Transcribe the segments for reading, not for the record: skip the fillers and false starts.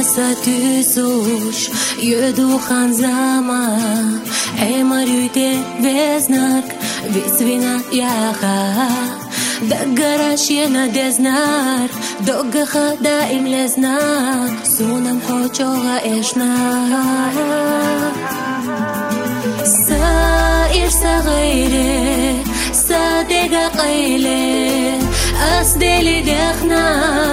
Satysoush Yöduhan zama Emarüte veznak Vizvina yaha Daggarashena deznar Doggaha daim lezna Sunam hochoga eshna Sair sagayre Sadega qayle Asdeli dekhna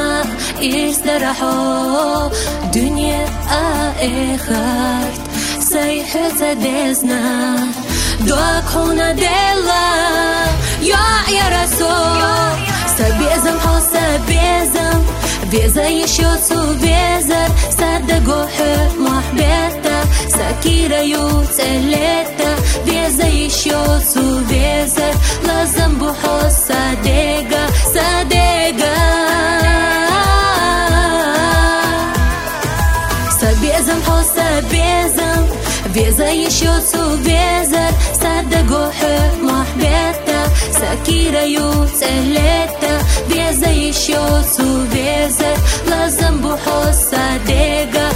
استراحوا دنيا آخرت سيحة دزنا دوك هنا دلا يا رسول سبيزم حو سبيزم بيزا يشوتو بيزر صدقو محبتا سكيرة يوتلتا بيزا يشوتو بيزر لازم بحو صدقا Безам хоса безам Беза ещё безар Саддагу محبتا سكيرة يوتلتا Беза ещё безар لازم بحو صدقا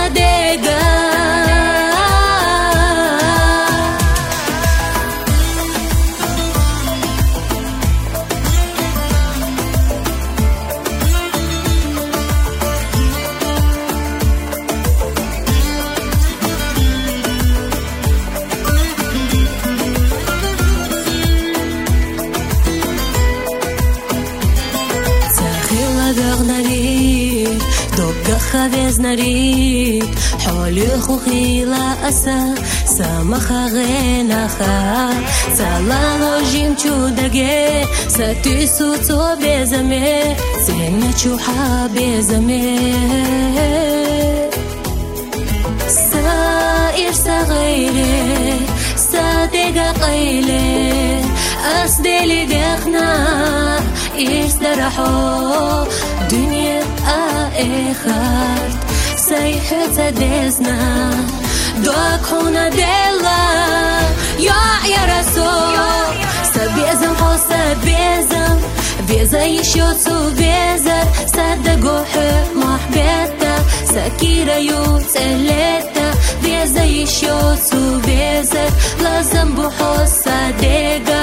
دغنريت دوغا خاوز نريت حولي خوخي لا أسا سامخا غيناخا سالالو جيم چودگه ستيسو تو بزمي سينا چوحا بزمي سائر صغيري صادقا قيلي أسدلي دخنا استراحوا دنيا آخرت سيحة دزنا دوك هنا دلا يا رسول سبيزم حو سبيزم بيزا يشوتو بيزر صدقو محبتا سكيرة يوتلتا بيزا يشوتو بيزر لازم بحو صدقا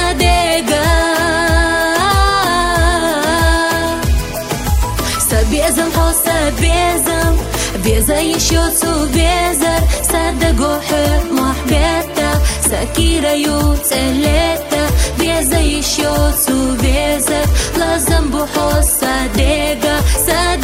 Безам хоса безам Беза ещё безар Саддагу محبتا سكيرة يوتلتا Беза ещё безар لازم بحو صدقا